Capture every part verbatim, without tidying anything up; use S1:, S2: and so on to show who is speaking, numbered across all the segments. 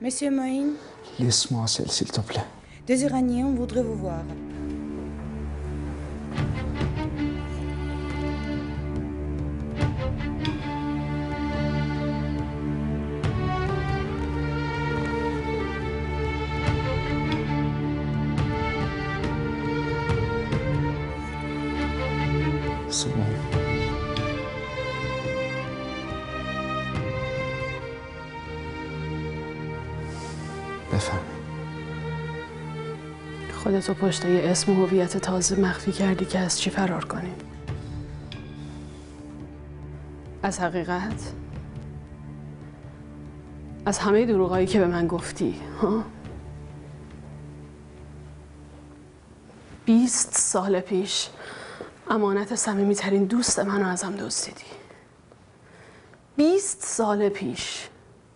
S1: Monsieur Moïne.
S2: Laisse-moi seul, s'il te plaît.
S1: Deux Iraniens voudraient vous voir.
S2: C'est bon. بفهم.
S3: خودتو پشت یه اسم و هویت تازه مخفی کردی که از چی فرار کنی؟ از حقیقت؟ از همه دروغایی که به من گفتی ها؟ بیست سال پیش امانت صمیمی‌ترین دوست منو ازم دزدیدی. بیست سال پیش.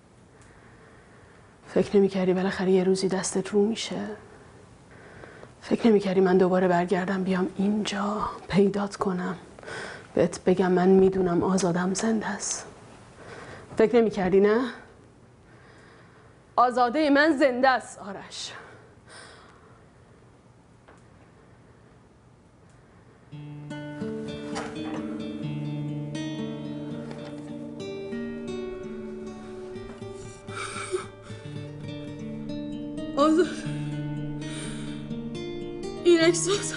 S3: فکر نمی‌کردی بالاخره یه روزی دستت رو میشه؟ فکر نمی‌کردی من دوباره برگردم بیام اینجا پیدات کنم بهت بگم من میدونم آزادم زنده است؟ فکر نمی‌کردی نه؟ آزاده من زنده است آرش. آزاد این عکس آزاد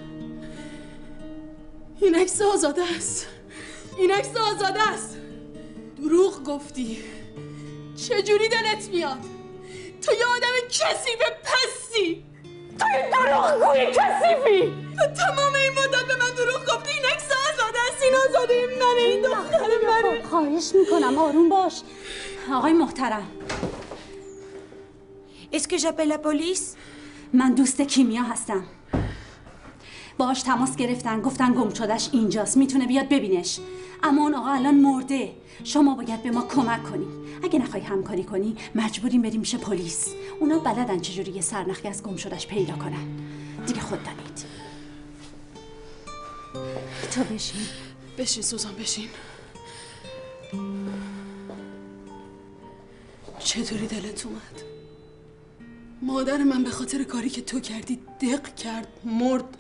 S3: این عکس آزاده است این عکس آزاده است دروغ گفتی چجوری دلت میاد تو یه آدم کثیف پستی تو یه دروغگوی کثیفی تو تمام این مدت به من دروغ گفتی این عکس آزاده است این آزاده منه این دختر منه
S4: خواهش میکنم آروم باش آقای محترم
S1: Est-ce que j'appelle la police?
S4: من دوست کیمیا هستم باهاش تماس گرفتن گفتن گم شدش اینجاست میتونه بیاد ببینش اما اون آقا الان مرده شما باید به ما کمک کنی اگه نخوای همکاری کنی مجبوریم بریم میشه پلیس اونا بلدن چجوری یه سرنخی از گم شدش پیدا کنن دیگه خود دانید تو بشین
S3: بشین سوزان بشین چطوری دلت اومد؟ مادر من به خاطر کاری که تو کردی دق کرد مرد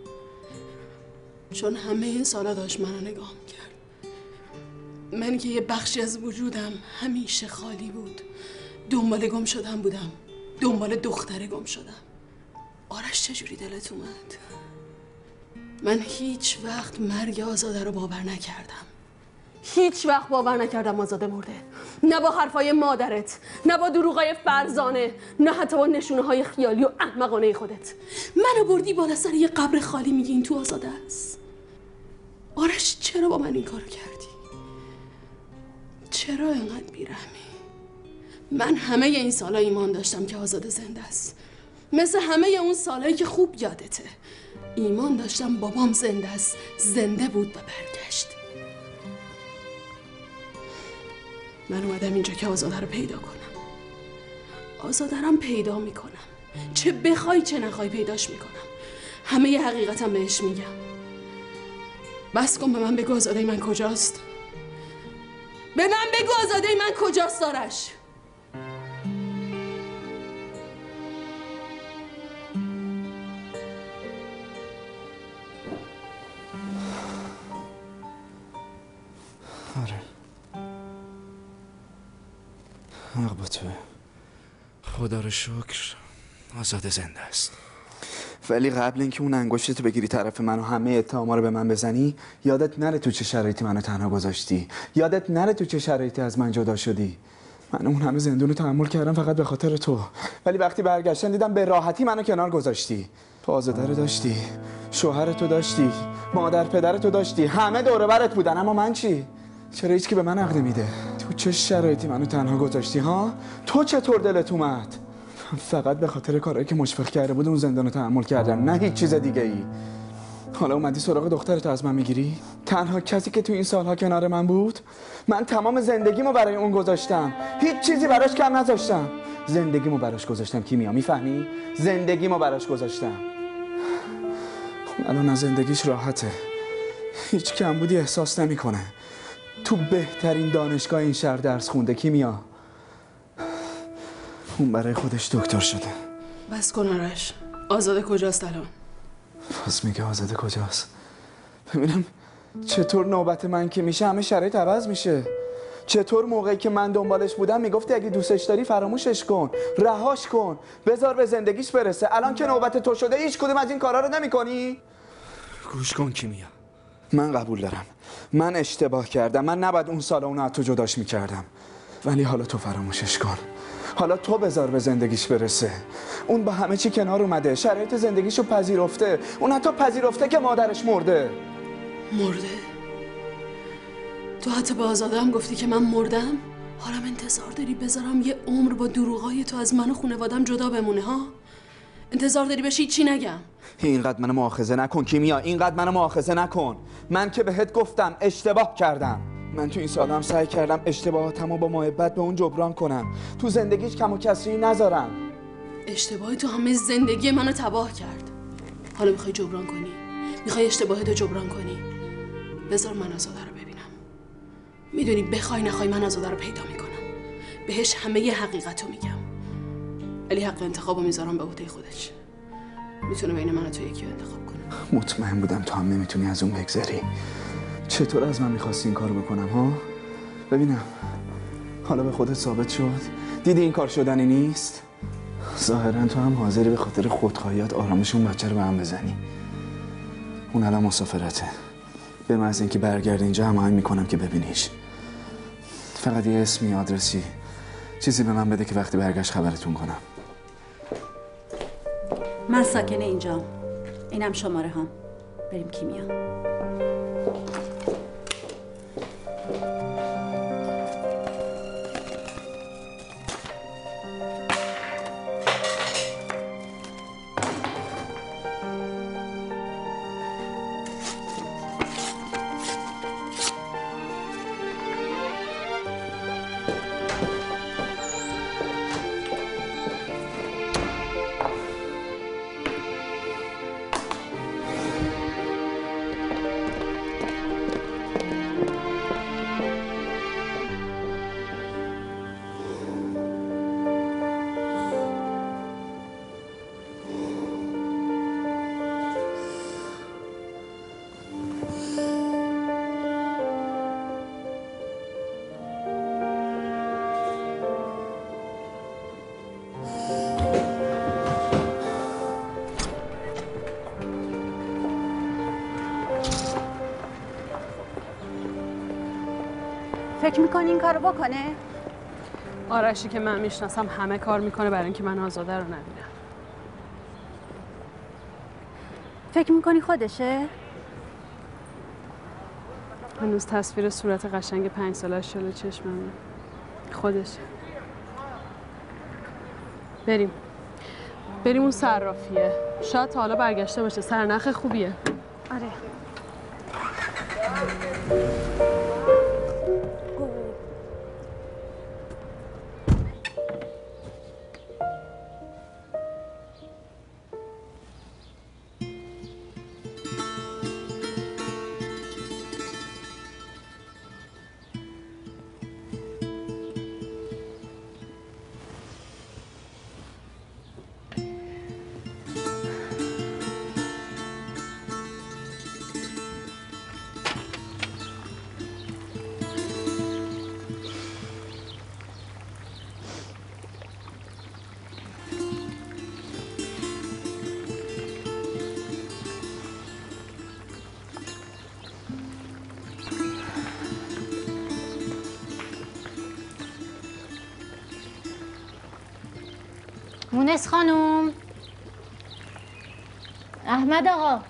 S3: چون همه این سالا داشت منو نگاه میکرد من که یه بخشی از وجودم همیشه خالی بود دنبال گم شدم بودم دنبال دختر گم شدم آرش چجوری دلت اومد؟ من هیچ وقت مرگ آزاده رو باور نکردم هیچ وقت باور نکردم آزاده مرده نه با حرفای مادرت نه با دروغای فرزانه نه حتی با نشونه های خیالی و احمقانه خودت منو بردی بالا سر یه قبر خالی میگی این تو آزاده است آرش چرا با من این کارو کردی؟ چرا اینقدر بیرحمی؟ من همه این سالا ایمان داشتم که آزاده زنده است مثل همه اون سالایی که خوب یادته ایمان داشتم بابام زنده است زنده بود و برگشت من اومدم اینجا که آزاده رو پیدا کنم آزاده رو پیدا میکنم چه بخوای چه نخوای پیداش میکنم همه ی حقیقتم بهش میگم بس کن به من بگو آزاده من کجاست به من بگو آزاده من کجاست آرش
S2: آره حق با توه خدا رو شکر آزاده زنده است ولی قبل اینکه اون انگشتتو بگیری طرف من و همه اتهاما رو به من بزنی یادت نره تو چه شرایطی منو تنها گذاشتی یادت نره تو چه شرایطی از من جدا شدی من اون همه زندون رو تحمل کردم فقط به خاطر تو ولی وقتی برگشتن دیدم به راحتی منو کنار گذاشتی تو آزاده رو داشتی شوهرتو داشتی مادر پدرتو داشتی همه دور و برت بودن اما من چی چرا هیچ کی به من عقد میده تو چه شرایطی منو تنها گذاشتی ها تو چطور دلت اومد فقط به خاطر کارهایی که مشفق کرده بود اون زندان رو تحمل کردم نه هیچ چیز دیگه ای حالا اومدی سراغ دخترتو از من میگیری تنها کسی که تو این سالها کنار من بود من تمام زندگیمو برای اون گذاشتم هیچ چیزی براش کم نذاشتم زندگیمو براش گذاشتم کیمیا میفهمی زندگیمو براش گذاشتم الان از زندگیش راحته هیچ کمبودی احساس نمیکنه تو بهترین دانشگاه این شهر درس خونده کیمیا اون برای خودش دکتر شده.
S3: بس کن آرش. آزاده کجاست الان؟
S2: پس میگه آزاده کجاست؟ ببینم چطور نوبت من که میشه همه شرایط عوض میشه. چطور موقعی که من دنبالش بودم میگفتی اگه دوستش داری فراموشش کن، رهاش کن، بذار به زندگیش برسه. الان که نوبت تو شده هیچ کدوم از این کارا رو نمی‌کنی؟ گوش کن کیمیا، من قبول دارم من اشتباه کردم، من نباید اون سال اونو از تو جداش میکردم، ولی حالا تو فراموشش کن. حالا تو بذار به زندگیش برسه. اون با همه چی کنار اومده، شرایط زندگیشو پذیرفته، اون حتی پذیرفته که مادرش مرده.
S3: مرده؟ تو حتی به آزاده هم گفتی که من مردم؟ حالا انتظار داری بذارم یه عمر با دروغای تو از من و خانوادم جدا بمونه ها؟ انتظار داری بهش چی نگم؟
S2: اینقدر منو مؤاخذه نکن کیمیا، اینقدر منو مؤاخذه نکن. من که بهت گفتم اشتباه کردم. من تو این سالم سعی کردم اشتباهاتمو با محبت به اون جبران کنم، تو زندگیش کم و کسری نذارم.
S3: اشتباهی تو همه زندگی منو تباه کرد. حالا میخوای جبران کنی؟ میخوای اشتباهتو جبران کنی؟ بذار من آزاده رو ببینم. میدونی بخوای نخوای من آزاده رو پیدا میکنم، بهش همه ی حقیقتو میگم، ولی حق انتخابو میذارم به عهده خودش. میتونه بین من و تو یکی رو انتخاب کنه.
S2: مطمئن بودم تو هم نمیتونی از اون بگذری. چطور از من میخواستی این کارو بکنم ها؟ ببینم حالا به خودت ثابت شد؟ دیدی این کار شدنی نیست؟ ظاهرا تو هم حاضری به خاطر خودخواهیات آرامش اون بچه رو به هم بزنی. اون الان مسافرته، به محض اینکه برگرده اینجا هماهنگ میکنم که ببینیش. فقط یه اسمی، آدرسی، چیزی به من بده که وقتی برگشت خبرتون کنم.
S4: من ساکن اینجام. اینم شماره هم. بریم کیمیا. فکر میکنی این کارو بکنه؟
S3: آرشی که من میشناسم همه کار میکنه برای اینکه من آزاده رو نبینم.
S4: فکر میکنی خودشه؟
S3: هنوز تصویر صورت قشنگ پنج سالش جلوی چشممه. خودشه. بریم بریم اون صرافیه، شاید تا حالا برگشته باشه، سرنخ خوبیه.
S4: آره.
S5: مونس خانم، احمد آقا،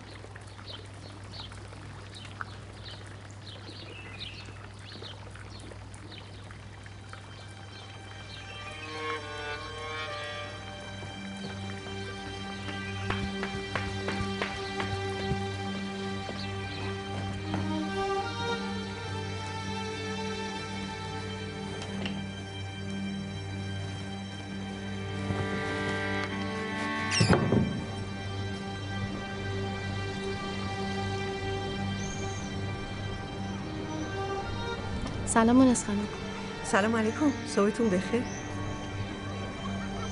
S5: سلام مونس خانم.
S6: سلام علیکم، صبحتون بخیر.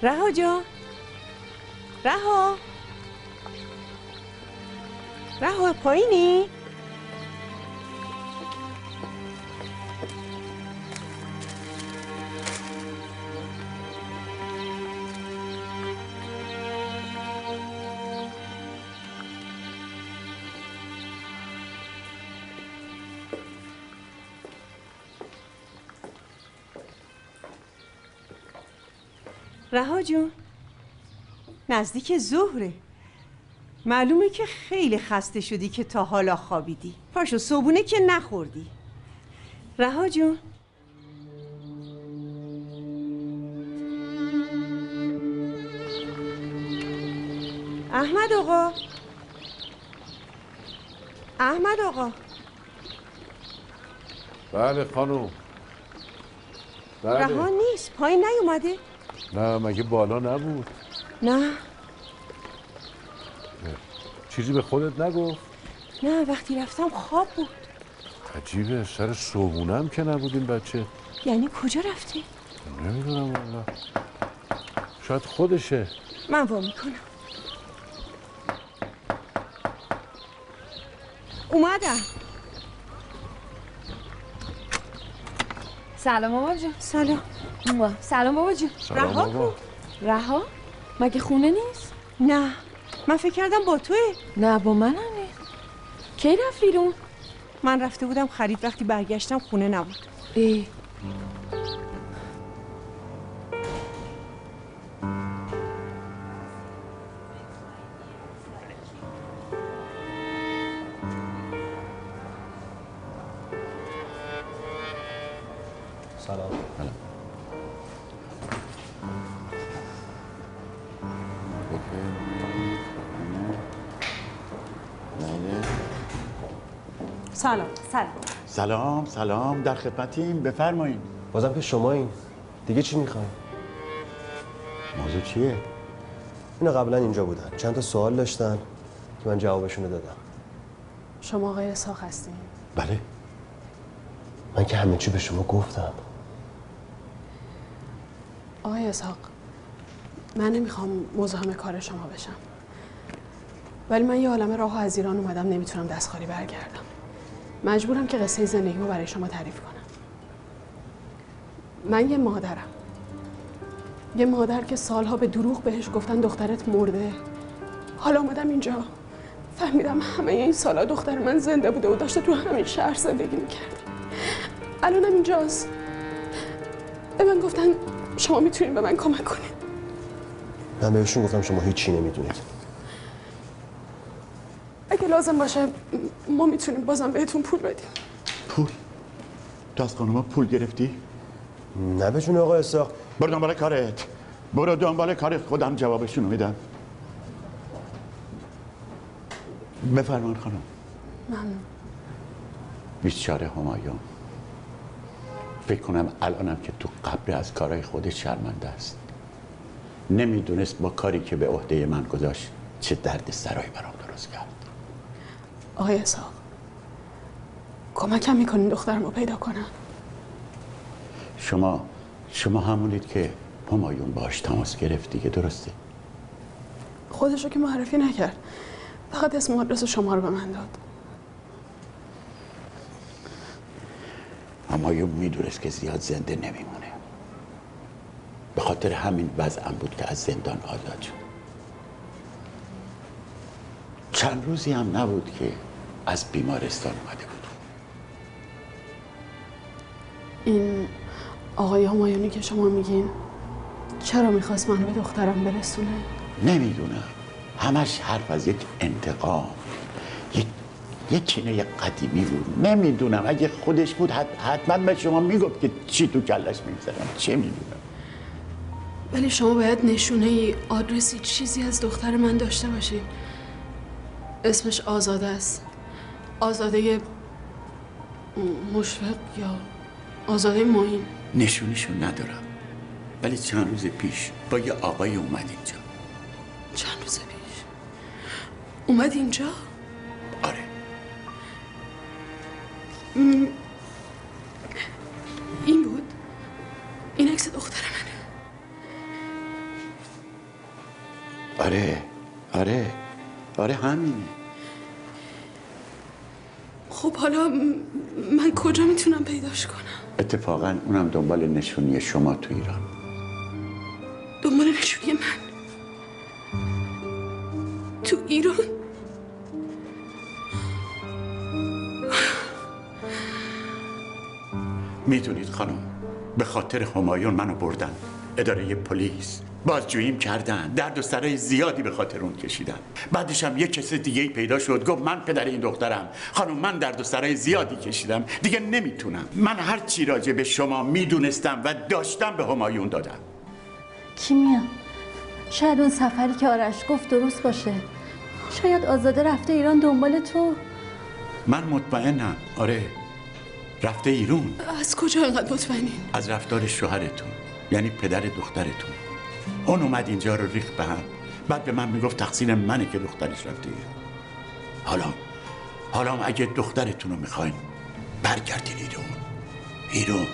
S6: رها جان، رها رها پایینی؟ رها جون، نزدیک ظهره. معلومه که خیلی خسته شدی که تا حالا خوابیدی. پاشو، صبونه که نخوردی. رها جون. احمد آقا، احمد آقا.
S7: بله خانوم. بله.
S6: رها نیست، پایین نیومده؟
S7: نه مگه بالا نبود؟
S6: نه.
S7: چیزی به خودت نگفت؟
S6: نه، وقتی رفتم خواب بود.
S7: عجیبه، سر صبحونم که نبود این بچه.
S6: یعنی کجا رفته؟
S7: نمیدونم والله. شاید خودشه.
S6: من وا میکنم. اومدم.
S8: سلام بابا جون.
S6: سلام.
S8: سلام بابا جون.
S6: رها کو؟
S8: رها؟ مگه خونه نیست؟
S6: نه، من فکر کردم با توی.
S8: نه با منم نیست. کی رفت بیرون؟
S6: من رفته بودم خرید، وقتی برگشتم خونه نبود.
S8: ای
S9: سلام.
S6: سلام. سلام.
S10: سلام سلام، در خدمتیم، بفرمایید.
S9: بازم که شما این دیگه چی میخواین؟
S10: موضوع چیه؟
S9: اینا قبلا اینجا بودن، چند تا سوال داشتن که من جوابشونو دادم.
S3: شما آقای اسحاق هستین؟
S10: بله.
S9: من که همه چی به شما گفتم.
S3: آقای اسحاق، من نمیخوام مزاحم کار شما بشم، ولی من یه عالمه راه از ایران اومدم، نمیتونم دست خالی برگردم. مجبورم که قصه زندگیمو برای شما تعریف کنم. من یه مادرم، یه مادر که سالها به دروغ بهش گفتن دخترت مرده. حالا اومدم اینجا، فهمیدم همه این سالها دختر من زنده بوده و داشته تو همین شهر زندگی میکرد. الانم اینجاست. به من گفتن شما میتونین به من کمک کنید.
S9: من بهشون گفتم شما هیچی نمیدونید.
S3: اگه لازم باشه ما میتونیم بازم بهتون پول بدیم.
S10: پول؟ تو از خانوما پول گرفتی؟
S9: نه به جون آقا اسحاق.
S10: برو دنبال کارت، برو دنبال کارت، خودم جوابشونو میدم. بفرمایید خانم.
S3: ممنون.
S10: بیچاره همایون، فکر کنم الانم که تو قبر از کارهای خودش شرمنده است. نمیدونست با کاری که به عهده من گذاشت چه درد سرایی برام درست کرد.
S3: آقای اسحاق، کمکم میکنین دخترم رو پیدا کنم؟
S10: شما شما همونید که همایون باش تماس گرفت دیگه، درسته؟
S3: خودشو که معرفی نکرد، فقط اسم و آدرس شما رو به من داد.
S10: همایون میدونست که زیاد زنده نمیمونه، به خاطر همین وضعم بود که از زندان آزاد شد. چند روزی هم نبود که از بیمارستان اومده بود.
S3: این آقای همایونی که شما میگین چرا میخواست منو به دخترم برسونه؟
S10: نمیدونم، همش حرف از یک انتقام، یک یک کینه قدیمی بود. نمیدونم، اگه خودش بود حتما به شما میگفت که چی تو کلش میگذارم، چه میدونم.
S3: ولی شما باید نشونه ای، آدرسی، چیزی از دختر من داشته باشید. اسمش آزاده است. آزاده مشفق یا آزاده معین.
S10: نشونیشو ندارم، ولی چند روز پیش با یه آقای اومد اینجا.
S3: چند روز پیش اومد اینجا؟
S10: آره.
S3: م... این بود؟ این عکس دختر منه.
S10: همینه.
S3: خب حالا من کجا میتونم پیداش کنم؟
S10: اتفاقا اونم دنبال نشونی شما تو ایران.
S3: دنبال نشونی من؟ تو ایران؟
S10: میدونید خانم، به خاطر همایون منو بردن اداره پلیس، بازجوییم کردن، درد و سرای زیادی به خاطر اون کشیدن. بعدش هم یه کس دیگه ای پیدا شد گفت من پدر این دخترم. خانم من درد و سرای زیادی کشیدم، دیگه نمیتونم. من هر چی راجع به شما میدونستم و داشتم به همایون دادم.
S4: کیمیا، شاید اون سفری که آرش گفت درست باشه. شاید آزاده رفته ایران دنبال تو.
S10: من مطمئنم. آره رفته ایران.
S3: از کجا اینقدر مطمئنین؟
S10: از رفتار شوهرتون، یعنی پدر دخترتون. اون اومد اینجا رو ریخت به هم، بعد به من میگفت تقصیر منه که دخترش رفته ایران. حالا حالا اگه دخترتون رو میخواین برگردین ایران. ایران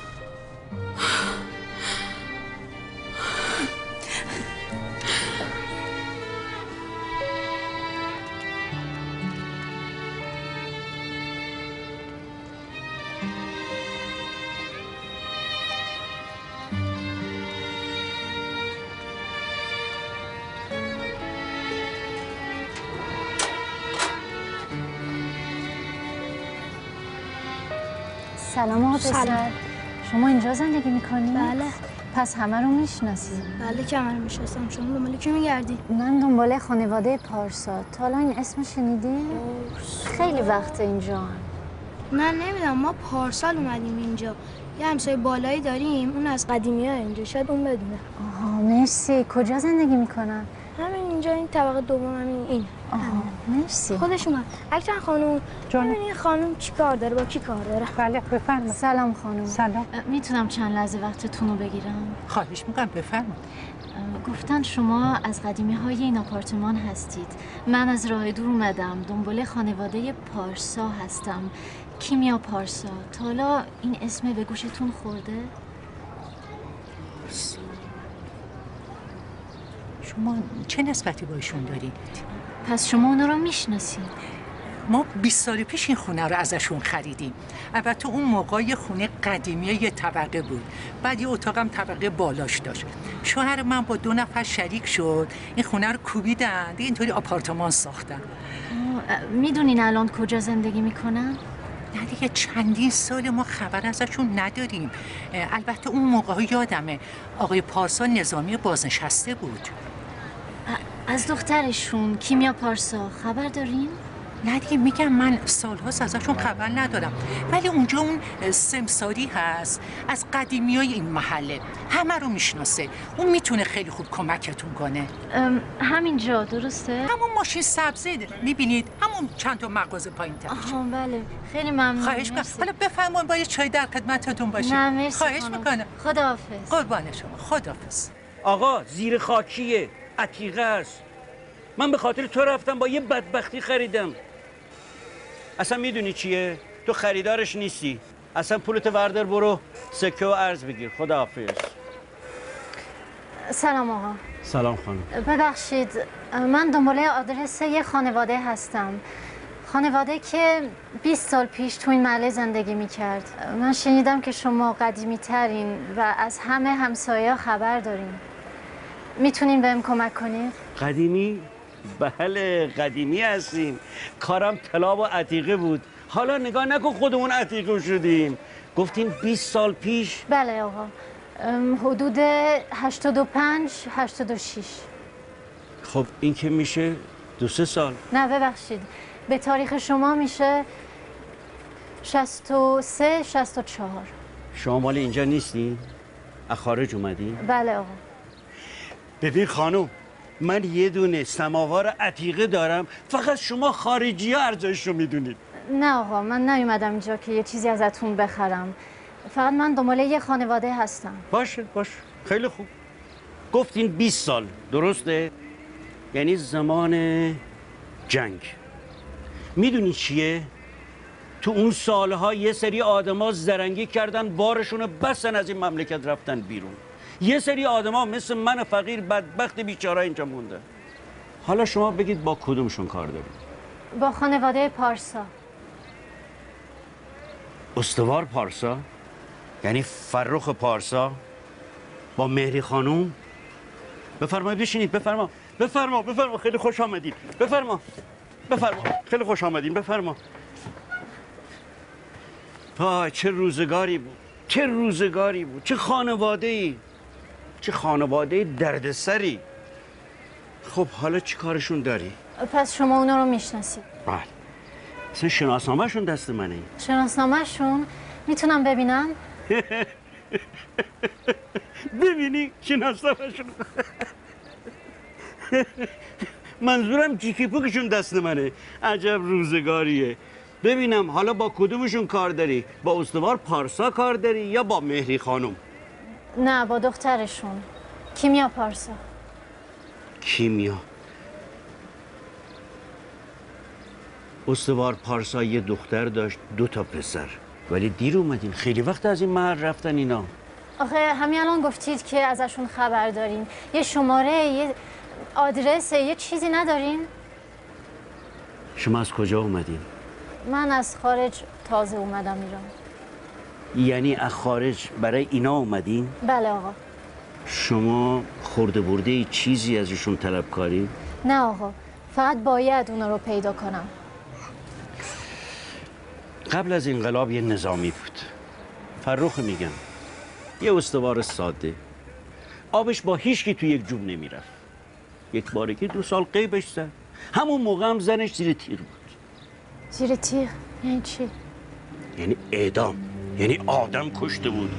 S5: سلام آقا پسر. شما اینجا زندگی میکنی؟
S11: بله.
S5: پس همه رو میشناسی؟
S11: بله که همه رو میشناسم. شما دنبال کی میگردی؟
S5: من دنبال خانواده پارسا. تا حالا این اسم شنیدی؟ خیلی وقت اینجا.
S11: من نمیدونم، ما پارسال اومدیم اینجا. یه همسایه بالایی داریم، اون از قدیمی ها اینجا، شاید اون بدونه.
S5: آها مرسی. کجا زندگی میکنن؟
S11: همین اینجا، این طبقه دوم، همین این.
S5: آها مرسی.
S11: خودش اومد. اکتر خانم، ببین این خانم چی کار داره، با کی کار داره؟
S12: بله بفرمایید.
S5: سلام خانم.
S12: سلام.
S5: میتونم چند لحظه وقتتون رو بگیرم؟
S12: خواهش میکنم بفرمایید.
S5: گفتن شما از قدیمی های این آپارتمان هستید. من از راه دور اومدم، دنبال خانواده پارسا هستم. کیمیا پارسا. تا حالا این اسم به گوشتون خورده؟
S12: شما چه نسبتی با ایشون دارید؟
S5: پس شما اونا رو میشناسید؟
S12: ما بیست سال پیش این خونه رو ازشون خریدیم. البته اون موقع یه خونه قدیمی یه طبقه بود، بعد یه اتاقم طبقه بالاش داشت. شوهر من با دو نفر شریک شد، این خونه رو کوبیدن، اینطوری آپارتمان ساختن.
S5: میدونین الان کجا زندگی میکنن؟
S12: نه دیگه چندین سال ما خبر ازشون نداریم. البته اون موقع یادمه آقای پارسا نظامی بازنشسته بود.
S5: از دخترشون کیمیا پارسا خبر دارین؟
S12: نه دیگه میگم من سالهاست ازشون خبر ندارم، ولی اونجا اون سمساری هست از قدیمی های این محله، همه رو میشناسه. اون میتونه خیلی خوب کمکتون کنه.
S5: همینجا درسته؟
S12: همون ماشین سبزه میبینید، همون چند تا مغازه پایین ترش.
S5: آها بله خیلی ممنون.
S12: خواهش میکنم. حالا بفرمایید با یه چای در خدمتتون باشید.
S5: نه مرسی.
S12: خواهش میکنم.
S5: خداحافظ.
S12: قربان شما. خداحافظ.
S13: آقا زیر خاکیه، عتیقه است. من به خاطر تو رفتم با یه بدبختی خریدم. اصلا میدونی چیه؟ تو خریدارش نیستی. اصلا پولت وردار برو سکه و ارز بگیر. خداحافظ.
S5: سلام آقا.
S13: سلام خانم.
S5: ببخشید من دنبال آدرس یه خانواده هستم. خانواده که بیست سال پیش تو این محله زندگی میکرد. من شنیدم که شما قدیمی ترین و از همه همسایه خبر دارین. میتونین بهم کمک کنید؟
S13: قدیمی؟ بله قدیمی هستیم. کارم طلا و عتیقه بود. حالا نگاه نکن خودمون عتیقه شدیم. گفتیم بیست سال پیش.
S5: بله آقا. حدود هشتاد و پنج هشتاد و شش.
S13: خب این که میشه دو سه سال.
S5: نه ببخشید به تاریخ شما میشه شصت و سه شصت و چهار.
S13: شما مال اینجا نیستی؟ از خارج اومدی؟
S5: بله آقا.
S13: ببین خانم، من یه دونه سماوار عتیقه دارم، فقط شما خارجی ها ارزش رو میدونید.
S5: نه آقا من نیومدم اینجا که یه چیزی ازتون بخرم، فقط من دنبال یه خانواده هستم.
S13: باشه باشه خیلی خوب. گفتین بیست سال درسته؟ یعنی زمان جنگ. میدونی چیه؟ تو اون سالها یه سری آدما زرنگی کردن، بارشون رو بسن از این مملکت رفتن بیرون. یه سری آدما مثل من فقیر بدبخت بیچاره اینجا مونده. حالا شما بگید با کدومشون کار دارید؟
S5: با خانواده پارسا.
S13: استوار پارسا؟ یعنی فرخ پارسا؟ با مهری خانوم؟ بفرمایید بشینید. بفرما بفرما بفرما خیلی خوش آمدید. بفرما بفرما خیلی خوش آمدین. بفرما. وای چه روزگاری بود، چه روزگاری بود، چه خانواده‌ای، چه خانواده دردسری. خب حالا چی کارشون داری؟
S5: پس شما اونا رو میشناسید؟
S13: بله. اصلا شناسنامه‌شون دست منه.
S5: شناسنامه‌شون میتونم ببینم؟
S13: ببینی شناسنامه‌شون. منظورم جیکی پوکشون دست منه. عجب روزگاریه. ببینم حالا با کدومشون کار داری؟ با استوار پارسا کار داری یا با مهری خانم؟
S5: نه با دخترشون، کیمیا پارسا.
S13: کیمیا. استوار پارسا یه دختر داشت، دو تا پسر. ولی دیر اومدین، خیلی وقت از این محل رفتن اینا.
S5: آخه همین الان گفتید که ازشون خبر دارین. یه شماره، یه آدرس، یه چیزی ندارین؟
S13: شما از کجا اومدین؟
S5: من از خارج تازه اومدم ایران.
S13: یعنی از خارج برای اینا اومدین؟
S5: بله آقا.
S13: شما خورده برده چیزی ازشون طلبکاری؟
S5: نه آقا، فقط باید اونا رو پیدا کنم.
S13: قبل از انقلاب یه نظامی بود، فرخ میگم، یه استوار ساده، آبش با هیچکی تو یک جوب نمیرفت. یک باره که دو سال غیبش زد، همون موقع هم زنش زیر تیر بود.
S5: زیر تیر؟ یعنی چی؟
S13: یعنی اعدام، یعنی آدم کشته بود.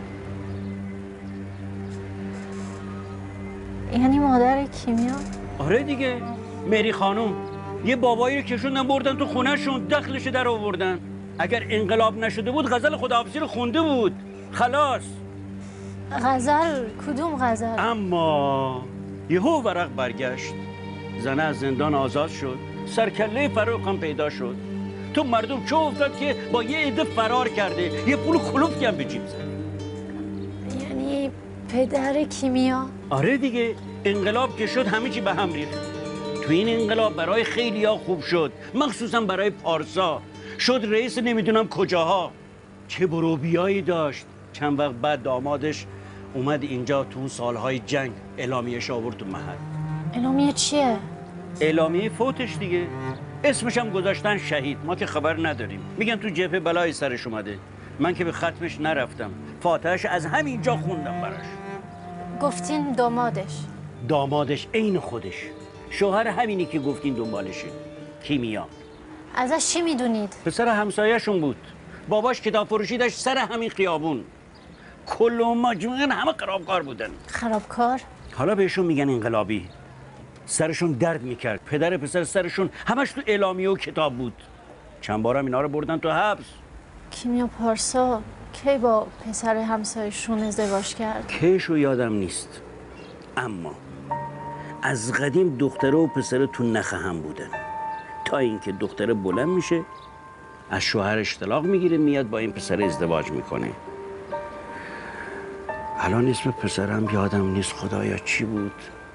S5: یعنی مادر کیمیا؟
S13: آره دیگه، مهری خانوم. یه بابایی رو کشوندن بردن تو خونه‌شون، دخلش در آوردن. اگر انقلاب نشده بود غزل خداحافظی رو خونده بود، خلاص.
S5: غزل؟ کدوم غزل؟
S13: اما یهو ورق برگشت، زنه از زندان آزاد شد، سرکله فرخ هم پیدا شد. تو مردم چه افتاد که با یه عده فرار کرده، یه پول کلوفتی هم به جیب زد.
S5: یعنی پدر کیمیا؟
S13: آره دیگه، انقلاب که شد همه چی به هم ریخت. تو این انقلاب برای خیلیا خوب شد، مخصوصا برای پارسا. شد رئیس نمیدونم کجاها. چه بروبیایی داشت. چند وقت بعد دامادش اومد اینجا تو سالهای جنگ اعلامیه‌اش آورد تو محل.
S5: اعلامیه چیه؟
S13: اعلامیه فوتش دیگه. اسمش هم گذاشتن شهید. ما که خبر نداریم. میگن تو جبهه بلای سرش اومده. من که به ختمش نرفتم. فاتحه‌اش از همینجا خوندم براش.
S5: گفتین دامادش؟
S13: دامادش عین خودش. شوهر همینی که گفتین دنبالشه. کیمیا.
S5: ازش چی میدونید؟
S13: پسر همسایه‌شون بود. باباش کتاب فروشی داشت سر همین خیابون. کل و مجموعاً همه خرابکار بودن.
S5: خرابکار؟
S13: حالا بهشون میگن انقلابی. سرشون درد میکرد. پدر پسر سرشون همش تو اعلامیه و کتاب بود. چند بارم اینا رو بردن تو حبس.
S5: کیمیا پارسا کی با پسر همسایه‌شون ازدواج کرد؟
S13: کیشو یادم نیست. اما از قدیم دختره و پسر تو نخ هم بودن. تا اینکه دختره بلند میشه، از شوهرش طلاق میگیره، میاد با این پسر ازدواج میکنه. الان اسم پسرم یادم نیست، خدایا چی بود؟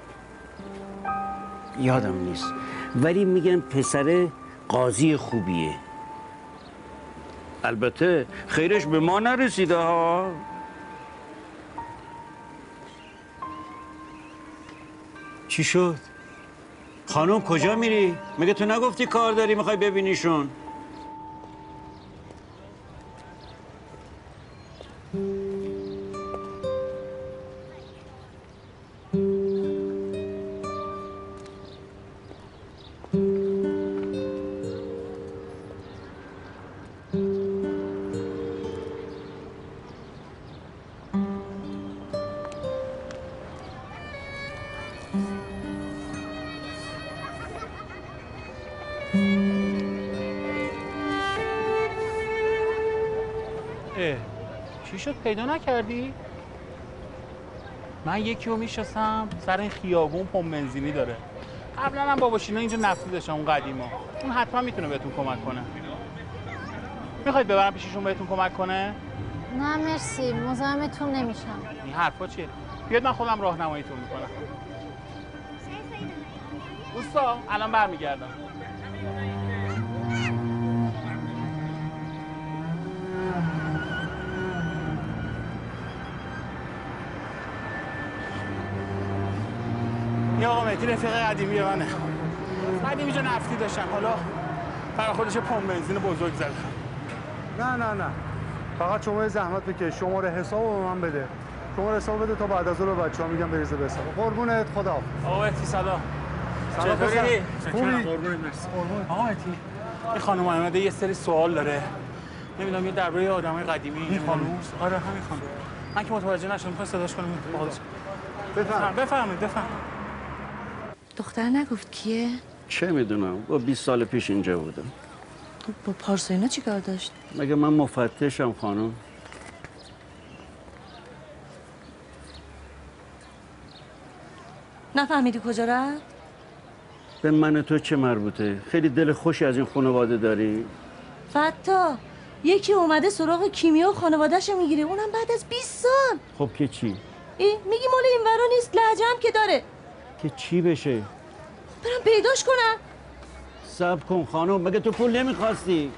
S13: یادم نیست. ولی میگن پسر قاضی خوبیه. البته خیرش به ما نرسیده ها. چی شد؟ خانم کجا میری؟ مگه تو نگفتی کار داری میخوای ببینیشون؟
S14: چی شد پیدا نکردی؟ من یکی رو میشناسم سر این خیابون پمپ بنزینی داره. قبلا هم باباشینا اینجا نفتی داشتن اون قدیما. اون حتما میتونه بهتون کمک کنه. میخواید ببرم پیششون بهتون کمک کنه؟
S5: نه مرسی، مزاحمتون نمیشم.
S14: این حرفا چیه؟ بیاد من خودم راهنماییتون میکنم. دوستا الان برمیگردم. این آقا مهدی رفیق قدیمی منه. قدیم اینجا نفتی داشتن، حالا برای خودش پمپ بنزین بزرگ زده.
S15: نه نه نه فقط شما زحمت بکش، شماره حسابو به من بده. شماره حساب بده تا بعد از اون به بچه‌ها میگم بریزه به حساب. قربونت، خدا.
S14: آقا مهدی سلام.
S15: سلام پسر.
S14: خوبی؟ قربونت مرسی. آقا مهدی این خانم اومده یه سری سوال داره. نمیدونم یه درباره آدمای قدیمی.
S15: این خانم؟
S14: آره همین خانم. من که متوجه نشدم، می‌خوام صداش کنم.
S15: بفرمایید.
S14: بفرمایید بفرمایید.
S16: دختر نگفت کیه؟
S13: چه میدونم، با بیست سال پیش اینجا بودم.
S16: با پارسا اینا چی کار داشت؟
S13: مگه من مفتشم خانم؟
S16: نفهمیدی کجا رفت؟
S13: به من تو چه مربوطه؟ خیلی دل خوشی از این خانواده داری؟
S16: فتا یکی اومده سراغ کیمیا و خانواده‌شو میگیره، اونم بعد از بیست سال.
S13: خب که چی؟
S16: ای میگی مال این ورا نیست، لهجه هم که داره.
S13: که چی بشه؟
S16: برم پیداش کنم.
S13: صبر کن خانم، مگه تو پول نمیخواستی؟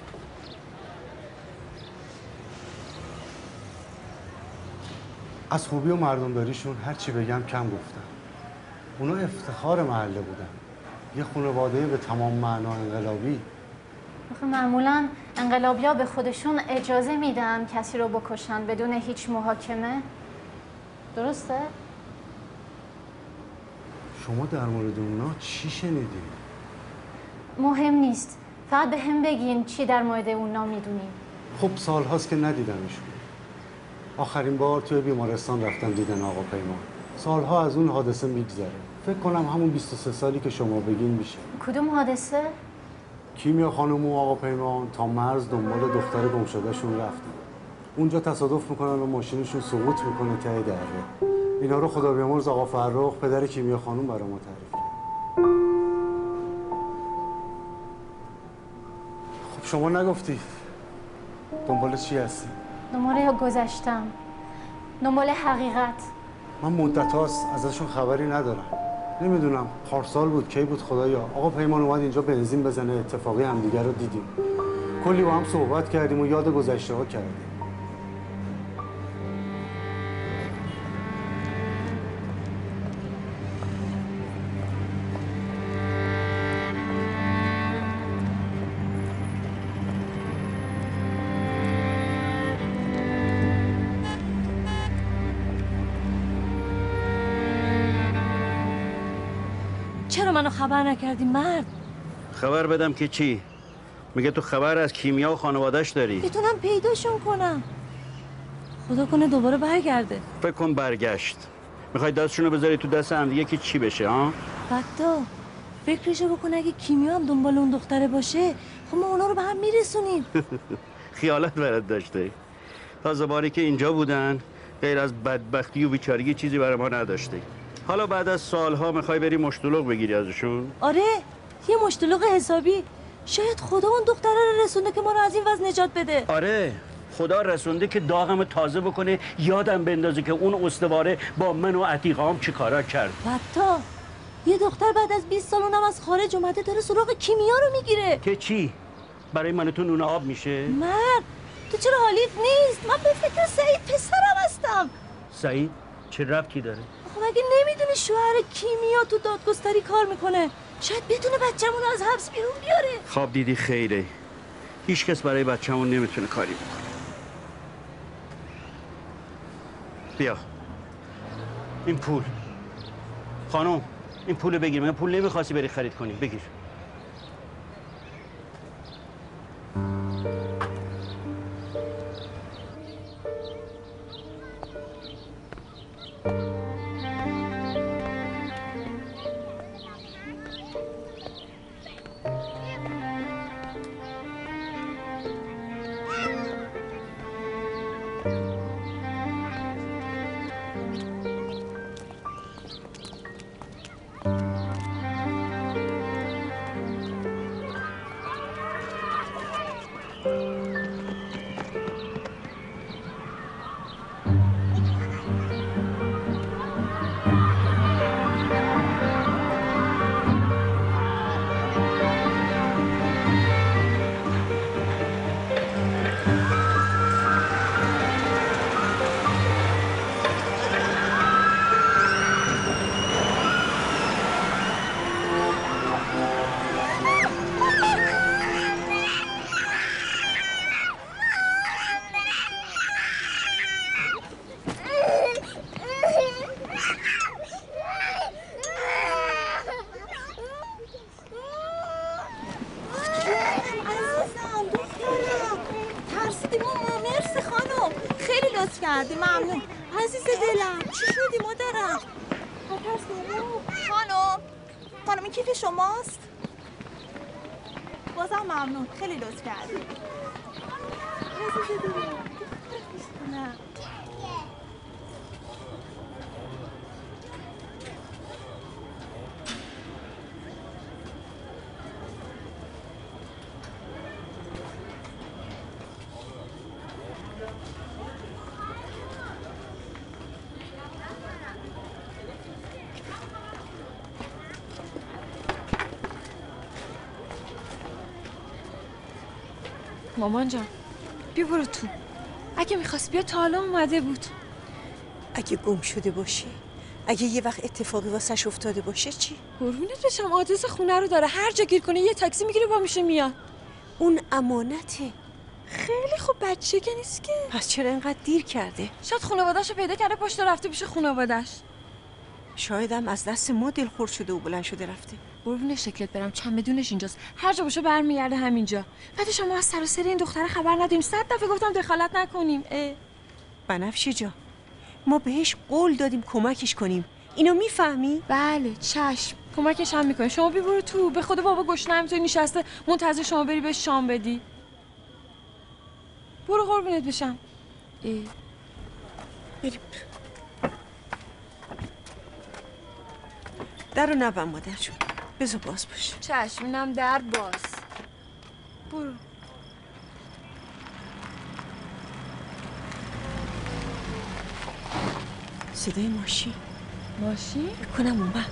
S15: از خوبی و مردمداریشون هر چی بگم کم گفتم. اونا افتخار محله بودن. یه خانواده به تمام معنا انقلابی.
S5: آخه معمولا انقلابی‌ها به خودشون اجازه میدن کسی رو بکشن بدون هیچ محاکمه. درسته؟
S15: شما در مورد اونا چی شنیدی؟
S5: مهم نیست. فقط به هم بگین چی در مورد اونا میدونیم.
S15: خب سال هاست که ندیدمشون. آخرین بار توی بیمارستان رفتم دیدن آقا پیمان. سالها از اون حادثه میگذره. فکر کنم همون بیست و سه سالی که شما بگین میشه.
S5: کدوم حادثه؟
S15: کیمیا خانم و آقا پیمان تا مرز دنبال دختر گم شدهشون رفتن. اونجا تصادف میکنن و ماشینشون سقوط میکنه ته دره. اینا رو خدا بیامرز آقا فرخ پدر کیمیا خانم برای ما تعریف کرد. خب شما نگفتی دنبال چی هستی؟
S5: دنبال گذشتم. دنبال حقیقت.
S15: من مدت هاست ازشون خبری ندارم. نمیدونم پارسال بود کی بود خدایا. آقا پیمان اومد اینجا بنزین بزنه، اتفاقی همدیگه رو دیدیم. کلی با هم صحبت کردیم و یاد گذشته ها کردیم.
S16: چرا منو خبر نکردی مرد؟
S13: خبر بدم که چی؟ میگه تو خبر از کیمیا و خانواده‌اش داری؟
S16: میتونم پیداشون کنم. خدا کنه دوباره برگرده.
S13: فکر کن برگشت. میخوای دستشونو بذاری تو دست هم دیگه که چی بشه ها؟
S16: حتی فکرشو بکنه اگه کیمیا هم دنبال اون دختره باشه، خب ما اونا رو به هم میرسونیم.
S13: خیالت برات داشته. تازه باری که اینجا بودن غیر از بدبختی و بیچارگی چیزی برای ما نداشته. حالا بعد از سالها میخوای بری مشتلق بگیری ازشون؟
S16: آره یه مشتلق حسابی. شاید خدا اون دختره رو رسونده که ما رو از این وضع نجات بده.
S13: آره خدا رسونده که داغم تازه بکنه، یادم بندازه که اون استواره با من و عتیقام چی کارا کرد.
S16: حتی یه دختر بعد از بیست سال اونم از خارج اومده داره سراغ کیمیا رو میگیره.
S13: که چی؟ برای من تو نون آب میشه؟
S16: مرد تو چرا حالیت نیست؟ من به فکر سعید پسرم هستم.
S13: سعید چه ربطی داره؟
S16: خب اگه نمیدونی شوهر کیمیا تو دادگستری کار میکنه، شاید بتونه بچه‌مون رو از حبس بیرون بیاره.
S13: خواب دیدی خیره. هیچ کس برای بچه‌مون نمیتونه کاری بکنه. بیا این پول. خانم این پول بگیر. من پول نمیخواستی بری خرید کنی، بگیر.
S16: ماما مرسی خانم، خیلی لطف کردی، ممنون. عزیز دلم چی شدی مادرم؟ خانم خانم این کیف شماست؟ بازم ممنون، خیلی لطف کردی. عزیز دلم نه
S8: مامان جان بیا برو تو. اگه میخواست بیا تا حالا اومده بود.
S6: اگه گم شده باشه، اگه یه وقت اتفاقی واسش افتاده باشه چی؟
S8: قربونت بشم آدرس خونه رو داره، هر جا گیر کنه یه تاکسی میگیره با میشه میاد.
S6: اون امانته.
S8: خیلی خوب بچه که نیست که.
S6: پس چرا اینقدر دیر کرده؟
S8: شاید خانواده‌شو پیدا کرده پشت رفته پیش خانواده‌اش.
S6: شایدم از دست ما دلخور شده و بلند شده رفته.
S8: قربون شکلت برم چمدونش اینجاست، هر جا باشه برمیگرده همینجا. بعدش ما از سر و سر این دختر خبر نداریم. صد دفعه گفتم دخالت نکنیم. اه.
S6: بنفشه جان ما بهش قول دادیم کمکش کنیم، اینو میفهمی؟
S8: بله چشم کمکش هم میکنه. شما بی برو تو، به خدا بابا گشنه همینطور نشسته منتظر شما بری بهش شام بدی. برو قربونت بشم. اه.
S6: بریم. در رو نبند مادر جون، بذار باز باشه.
S8: چشم اینم در باز. برو.
S6: صدای ماشین.
S8: ماشین؟
S6: بکنم اومد.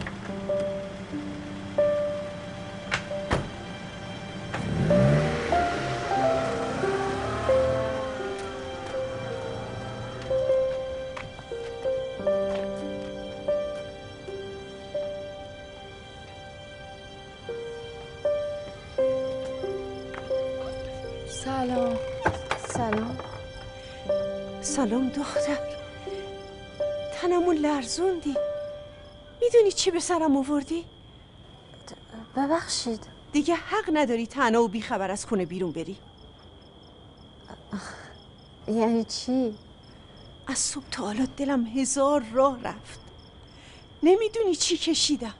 S5: سلام. سلام.
S6: سلام دختر. تنمو لرزوندی. میدونی چی به سرم آوردی؟
S5: ببخشید.
S6: دیگه حق نداری تنها و بیخبر از خونه بیرون بری.
S5: یعنی چی؟
S6: از صبح تا حالا دلم هزار راه رفت. نمیدونی چی کشیدم.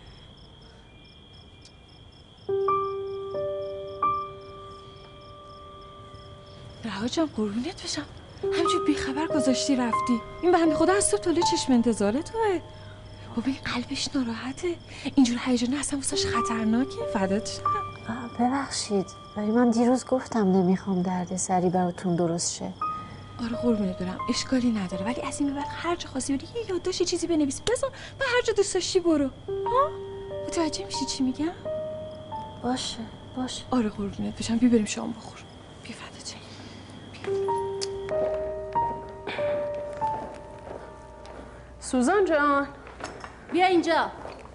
S8: رها جان قربونت بشم، همینجور بیخبر گذاشتی رفتی. این بنده خدا از صبح تا حالا چشم انتظار توه. بابا این قلبش ناراحته، اینجور هیجان اصلا واسش خطرناکه. فدات شم.
S5: ببخشید ولی من دیروز گفتم نمیخوام درد سری براتون درست شه.
S8: آره قربونت برم اشکالی نداره، ولی از این به بعد هر جا خواستی بری یه یادداشت چیزی بنویس بذار و هر جا دوست داشتی برو. ها متوجه میشی چی میگم؟
S5: باشه باشه.
S8: آره قربونت بشم بیا بریم شام بخور. بیا فدات شم.
S17: سوزان جان
S4: بیا اینجا.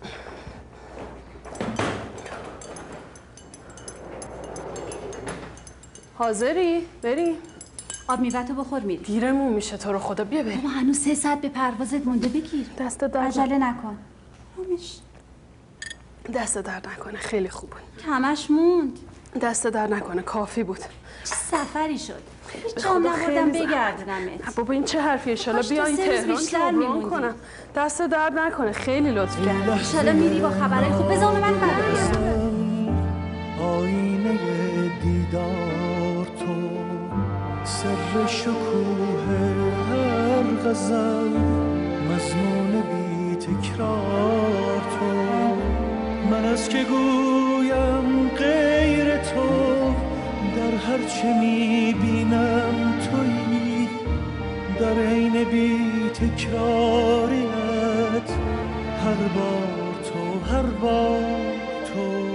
S17: حاضری؟ بریم؟
S4: آب میوه‌تو بخور میری.
S17: دیرمون میشه تو رو خدا بیا بریم.
S4: بابا هنوز سه ساعت به پروازت مونده، بگیر.
S17: دست درد
S4: عجله نکن. همش
S17: دست درد نکنه، خیلی خوب بود.
S4: همش موند.
S17: دست درد نکنه، کافی بود.
S4: چه سفری شد. هیچ
S17: به
S4: جام
S17: خدا
S4: نبردم
S17: خیلی
S4: بگردنمت.
S17: بابا این چه حرفیه؟ انشالله
S4: کاش تا
S17: بیاین
S4: سه روز
S17: تهران
S4: بیشتر
S17: جبران
S4: می‌موندی.
S17: کنم. دست درد نکنه، خیلی لطف کردی.
S4: انشالله میری با خبرهای خوب. بذار من خبر
S18: آینه دیدار تو، سر شکوه هر غزل، مضمون بی تکرار تو. من از که گویم غیر تو، در هر چه میبینم تویی، در عین بی تکراریت، هر بار تو هر بار تو.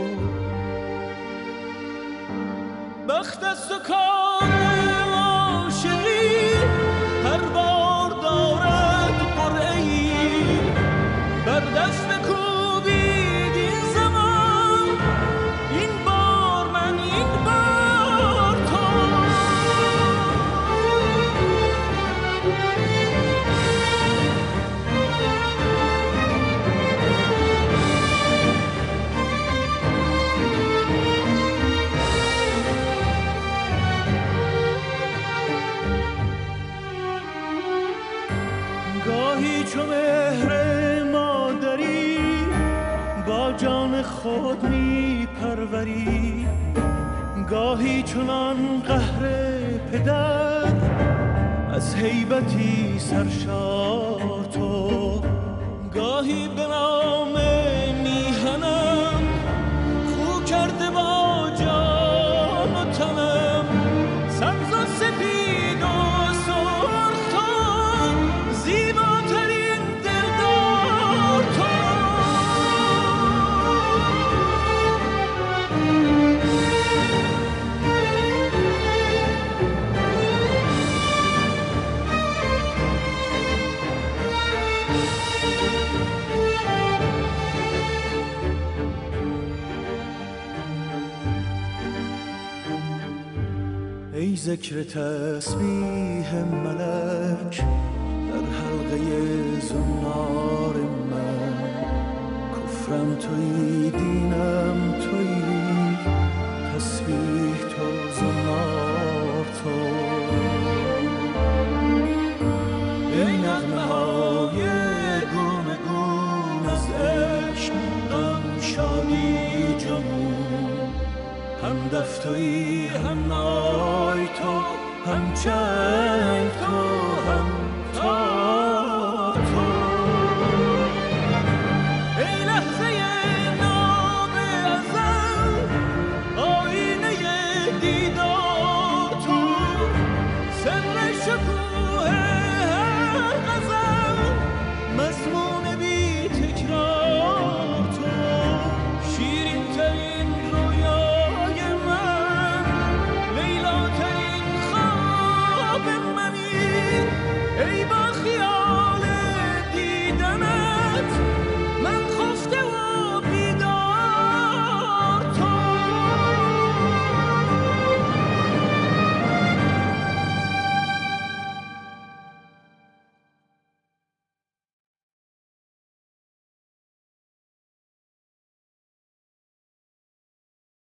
S18: بخت از تو کار عاشقی، هر بار دارد قرعه‌ای، بر دست کوبید این زمان، این بار من این بار تو. گاهی چو مهر مادری با جان خود می پروری، گاهی چنان قهر پدر از هیبتی سرشار تو، گاهی به نام میهنم خو کرده با جان و تنم، سبز و سپید و سرخ تو، زیباترین دلدار تو. ای ذکر تسبیح ملک در حلقه زنار من، کفرم تویی دینم تویی، تسبیح تو زنار تو. ای نغمه های گونه گون از عشق غم شادی جنون، هم دفتویی هم نای تو، هم چنگ تو، هم تا تو. ای لحظه ناب ازل آینه دیدار تو، سر شکوه هر غزل مضمون بی تکرار تو، شیرین ترین رویای من، لیلا ترین خواب منی ای با